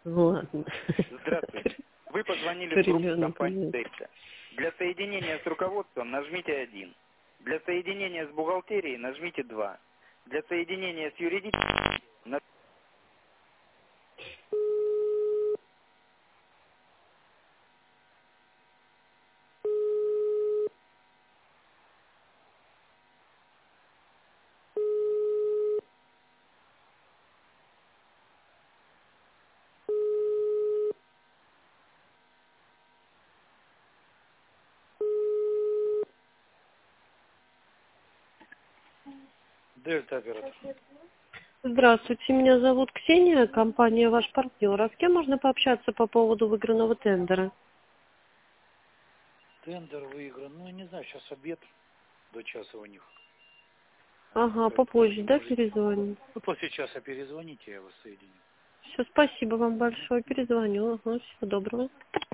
Ладно. Здравствуйте. Вы позвонили в группу компании Дельта. Для соединения с руководством нажмите 1. Для соединения с бухгалтерией нажмите 2. Для соединения с юридическим... Дельта оператор. Здравствуйте, меня зовут Ксения, компания «Ваш партнер». А с кем можно пообщаться по поводу выигранного тендера? Тендер выигран. Ну, я не знаю, сейчас обед до часа у них. Ага, Поэтому попозже, да, можете... перезвоню? Ну, после часа перезвоните, я вас соединю. Все, спасибо вам большое, перезвоню. Ага, всего доброго.